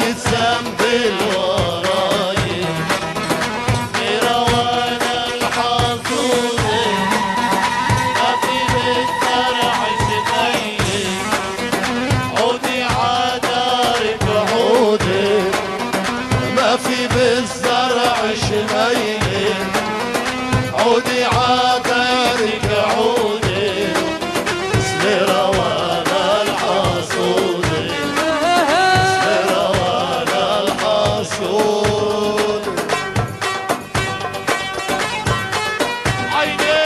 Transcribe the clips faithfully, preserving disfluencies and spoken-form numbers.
بالذنب الوراي مروان الحظوظ ما في بالزرع شميل عودي عدارك عودي ما في بالزرع شميل عودي عدارك عودي اسم روان الحصود اسم روان الحصود عيني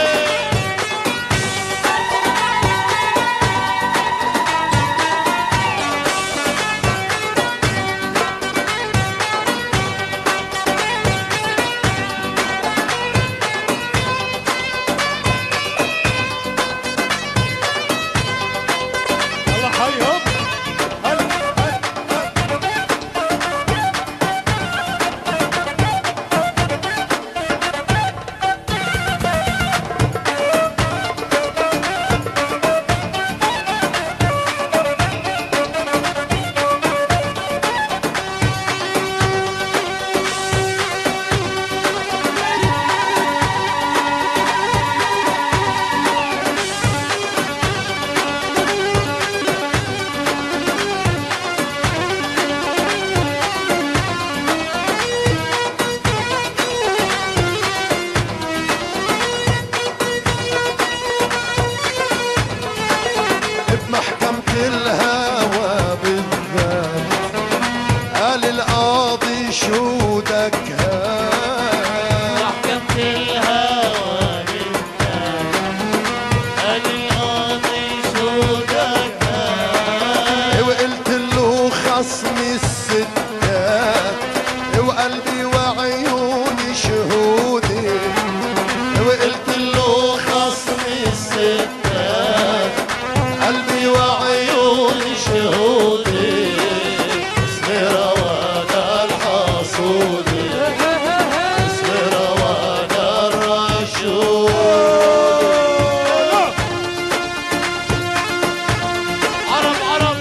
بمحكمة الهوى بالذات قال القاضي شهودك هات محكمة الهوى بالذات قال القاضي شهودك هات وقلت له خصمي الستات وقلبي وعيوني شهودي وقلت له خصمي الستات قلبي وعيوني شهودي اسم روان الحصود اسم روان الرشود عرب عرب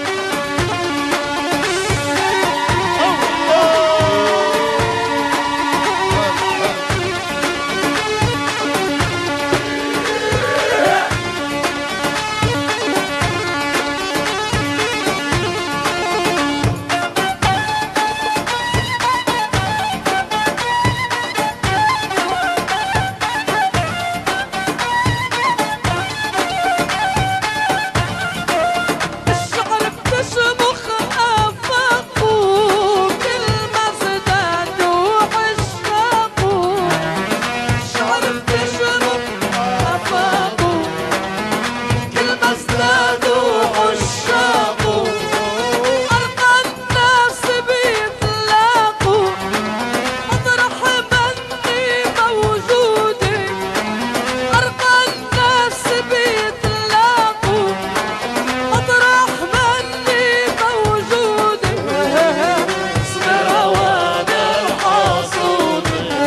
الشعر بتشمخ آفاقه كل ما ازدادوا عشاقه الشعر بتشمخ آفاقه كل ما ازدادوا عشاقه أرقى الناس بيتلاقوا مطرح مني موجودة أرقى الناس بيتلاقوا مطرح مني موجودة اسم روان الحصود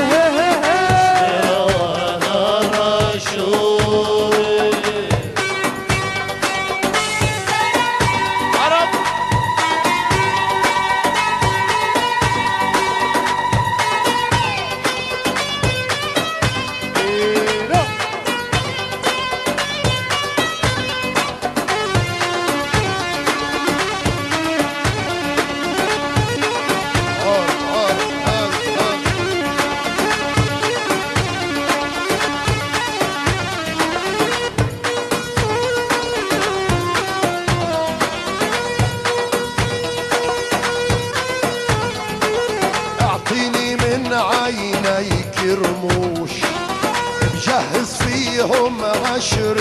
روان الرشود عرب اعطيني من عينيك رموش بجهز فيهم عشر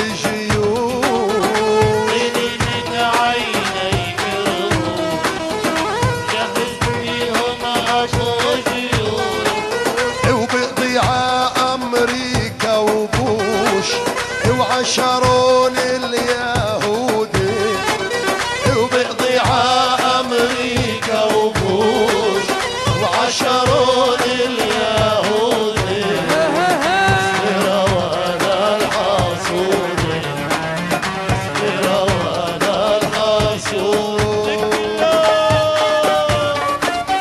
جيوش عيني من عينيك رموش جهز فيهم عشر جيوش وبقضي ع امريكا وبوش وعشرون اليهودي وبقضي ع امريكا وبوش وعشرون اليهودي اسم روان الحصود اسم روان الحصود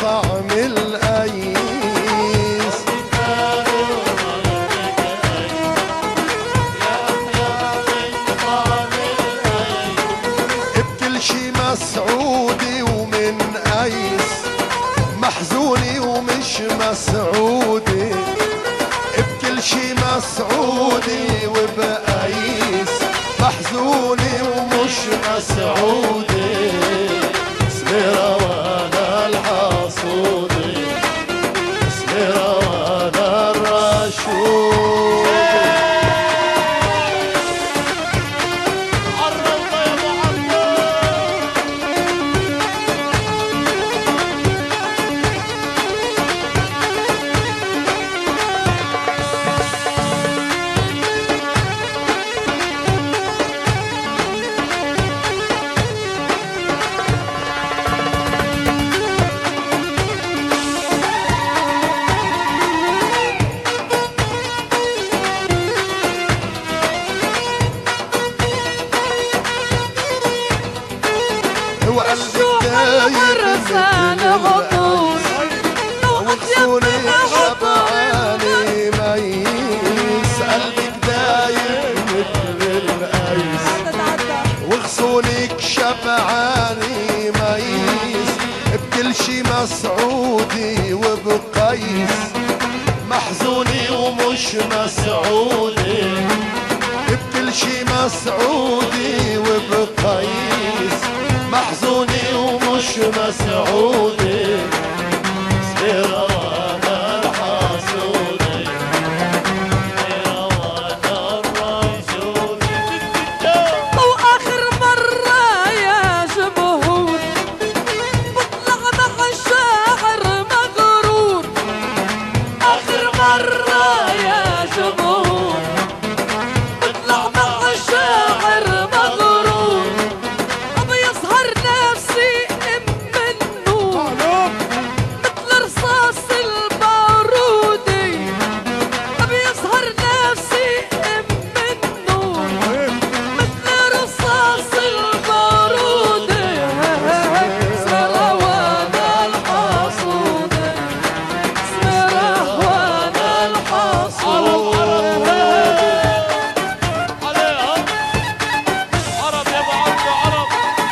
طعم الأيس. بكل شي مسعودي ومن أيس، محزوني ومش مسعودي. بكل شي مسعودي وبأيس، محزوني ومش مسعودي. اسمي روانا الحصودي، اسمي روانا الرشود. وقلبك داير مثل الأيس، وغصوني شبعاني ميس. قلبك داير مثل الأيس، وغصونك شبعاني ميس. بكل شي مسعودي وبقيس، محزوني ومش مسعودي. بكل شي مسعودي وبقيس، محزوني ومش مسعودي. اسمي روانا الحصودي، اسمي روانا الرشودي. واخر مرة يا جمهور بطلع مع الشاعر مغرور. اخر مرة يا جمهور بطلع مع الشاعر مغرور. ابي يسهر نفسي ام النور مثل رصاص البارودي. ابي يسهر نفسي ام النور مثل رصاص البارودي. اسمي روانا الحصودي، اسمي روانا الحصودي. عرب يا ابو عبده عرب.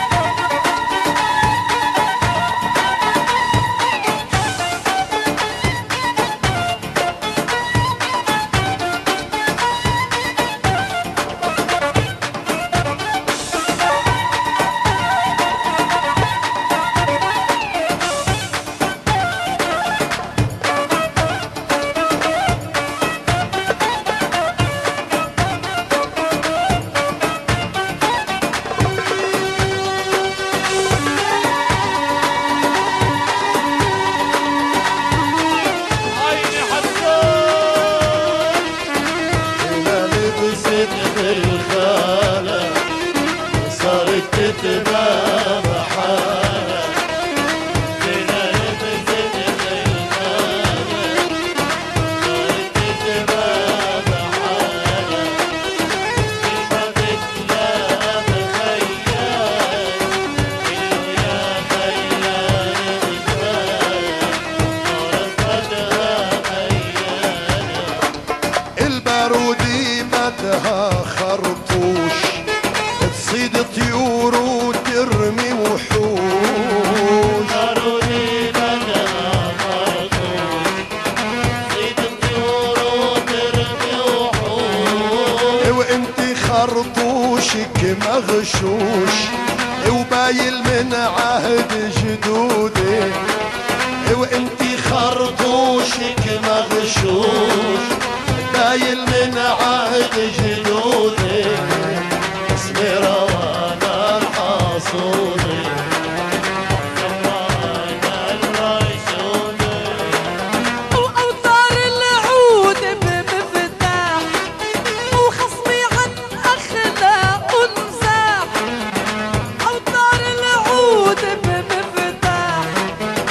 عيني حسان أنا لبست بالخالة وصارت تتبع بحالة. فينا لبست بالخالة، صارت تتبع بحالة. كلمة بتلاقى بخيال، قلو يا خيال رسالة، ورصتها خيالة. البارودي مدها خرطوش، تصيد طيور وترمي وحوش. ضروري بدها خرطوش، صيد الطيور وترمي وحوش. وانت خرطوشك مغشوش، وبايل من عهد جدودي. وانت خرطوشك مغشوش، بايل من عهد جدودي. اسمي روانا الحصودي، روانا الرشودي. وأوتار العود بمفتاح، وخصمي عن أخلاق نزاح. أوتار العود بمفتاح،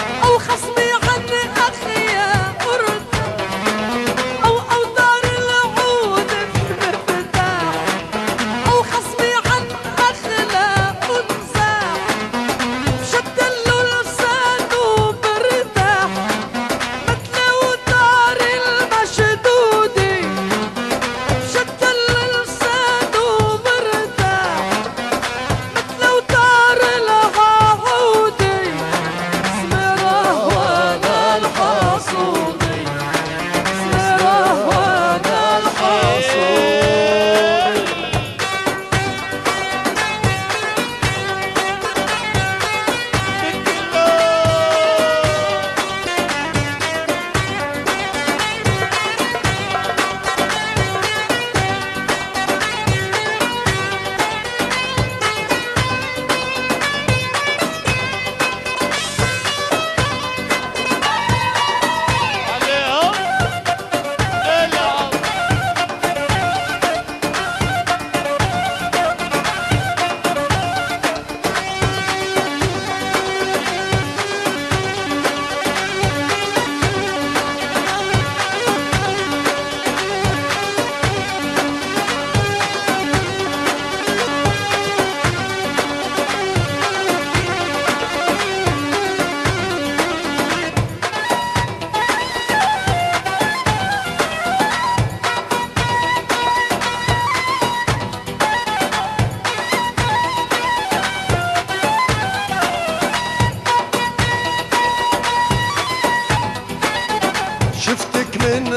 وخصمي عن أخلاق ارتاح. أو أوتار العود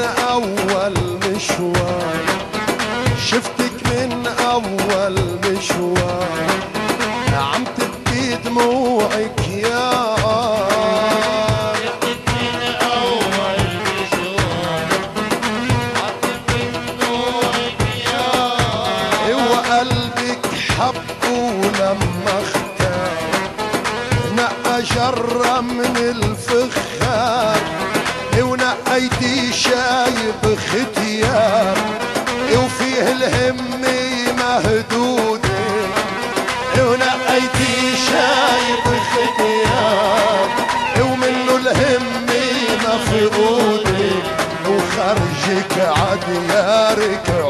اول مشوار، شفتك من اول مشوار، عم تبكي دموعك يا شفتك من أول مشوار، عم تبكي دموعك يا وقلبك حب ولما اختار نقى جرة من الفخار، ونقيتي شايب ختيار وفيه الهمة مهدودة، ونقيتي شايب ختيار ومنه الهمة مفقودة، وخرجك عديارك